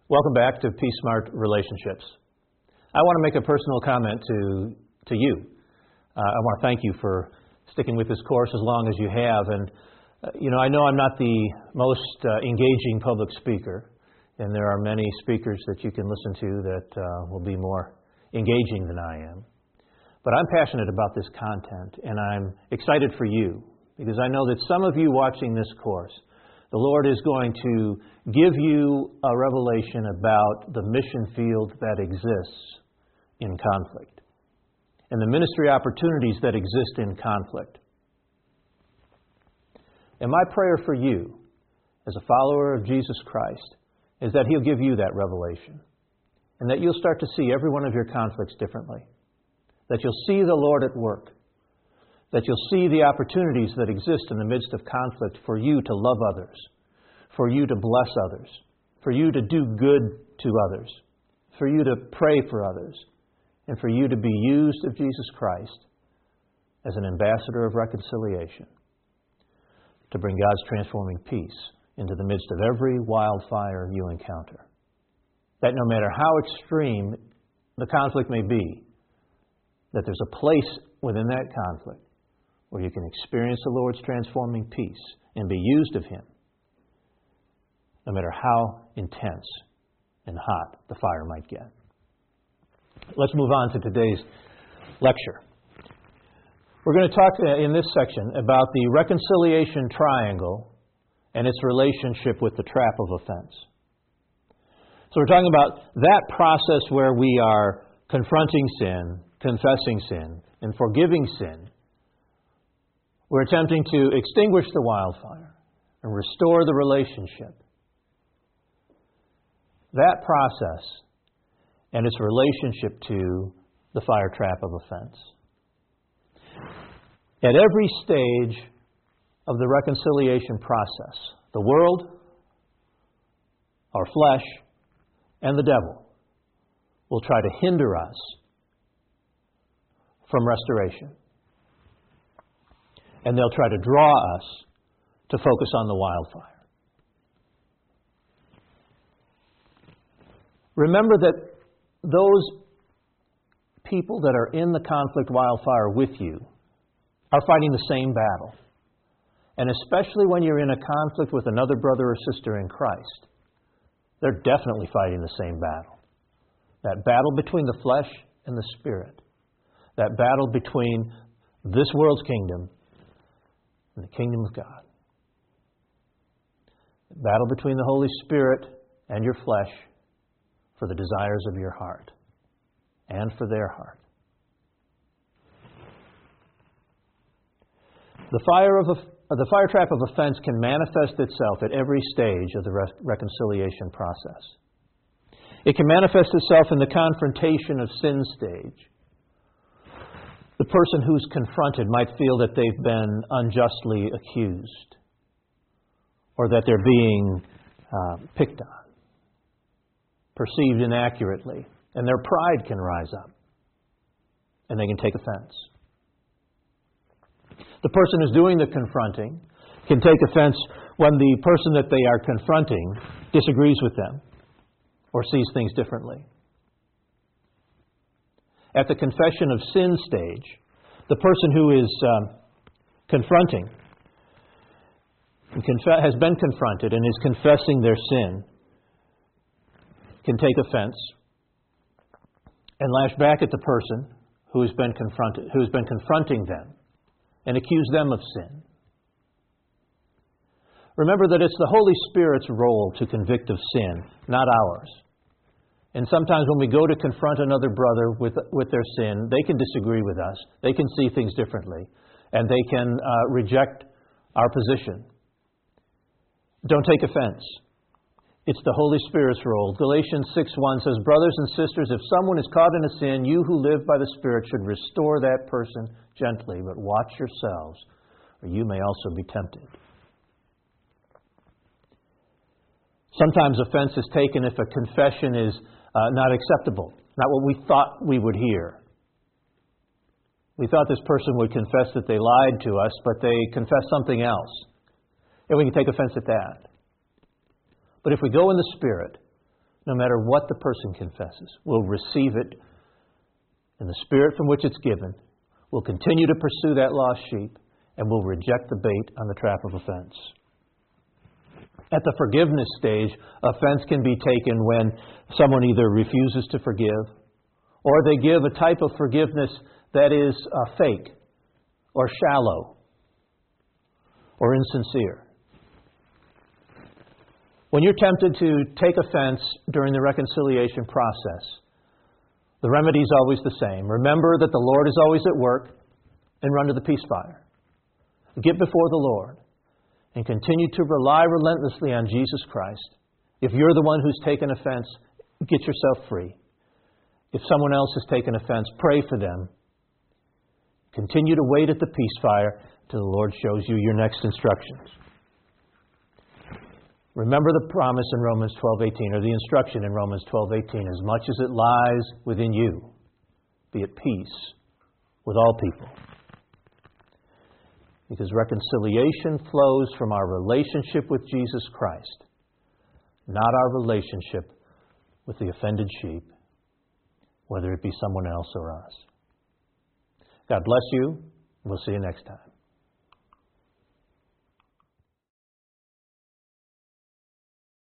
Welcome back to Peace Smart Relationships. I want to make a personal comment to you. I want to thank you for sticking with this course as long as you have. And, I know I'm not the most engaging public speaker, and there are many speakers that you can listen to that will be more engaging than I am. But I'm passionate about this content, and I'm excited for you, because I know that some of you watching this course, the Lord is going to give you a revelation about the mission field that exists in conflict and the ministry opportunities that exist in conflict. And my prayer for you, as a follower of Jesus Christ, is that He'll give you that revelation and that you'll start to see every one of your conflicts differently, that you'll see the Lord at work, that you'll see the opportunities that exist in the midst of conflict for you to love others, for you to bless others, for you to do good to others, for you to pray for others, and for you to be used of Jesus Christ as an ambassador of reconciliation to bring God's transforming peace into the midst of every wildfire you encounter. That no matter how extreme the conflict may be, that there's a place within that conflict where you can experience the Lord's transforming peace and be used of Him, no matter how intense and hot the fire might get. Let's move on to today's lecture. We're going to talk in this section about the reconciliation triangle and its relationship with the trap of offense. So we're talking about that process where we are confronting sin, confessing sin, and forgiving sin. We're attempting to extinguish the wildfire and restore the relationship. That process and its relationship to the fire trap of offense. At every stage of the reconciliation process, the world, our flesh, and the devil will try to hinder us from restoration. And they'll try to draw us to focus on the wildfire. Remember that those people that are in the conflict wildfire with you are fighting the same battle. And especially when you're in a conflict with another brother or sister in Christ, they're definitely fighting the same battle. That battle between the flesh and the spirit. That battle between this world's kingdom and the kingdom of God. The battle between the Holy Spirit and your flesh for the desires of your heart and for their heart. The fire trap of offense can manifest itself at every stage of the reconciliation process. It can manifest itself in the confrontation of sin stage. The person who's confronted might feel that they've been unjustly accused or that they're being picked on, perceived inaccurately, and their pride can rise up and they can take offense. The person who's doing the confronting can take offense when the person that they are confronting disagrees with them or sees things differently. At the confession of sin stage, the person who is confronting has been confronted and is confessing their sin can take offense and lash back at the person who has been confronting them and accuse them of sin. Remember that it's the Holy Spirit's role to convict of sin, not ours. And sometimes when we go to confront another brother with their sin, they can disagree with us. They can see things differently. And they can reject our position. Don't take offense. It's the Holy Spirit's role. Galatians 6:1 says, "Brothers and sisters, if someone is caught in a sin, you who live by the Spirit should restore that person gently, but watch yourselves, or you may also be tempted." Sometimes offense is taken if a confession is not acceptable, not what we thought we would hear. We thought this person would confess that they lied to us, but they confessed something else. And we can take offense at that. But if we go in the Spirit, no matter what the person confesses. We'll receive it in the spirit from which it's given. We'll continue to pursue that lost sheep, and we'll reject the bait on the trap of offense. At the forgiveness stage, offense can be taken when someone either refuses to forgive, or they give a type of forgiveness that is fake, or shallow, or insincere. When you're tempted to take offense during the reconciliation process, the remedy is always the same. Remember that the Lord is always at work, and run to the peace fire. Get before the Lord and continue to rely relentlessly on Jesus Christ. If you're the one who's taken offense, get yourself free. If someone else has taken offense, pray for them. Continue to wait at the peace fire till the Lord shows you your next instructions. Remember the promise in Romans 12:18, or the instruction in Romans 12:18, as much as it lies within you, be at peace with all people. Because reconciliation flows from our relationship with Jesus Christ, not our relationship with the offended sheep, whether it be someone else or us. God bless you. We'll see you next time.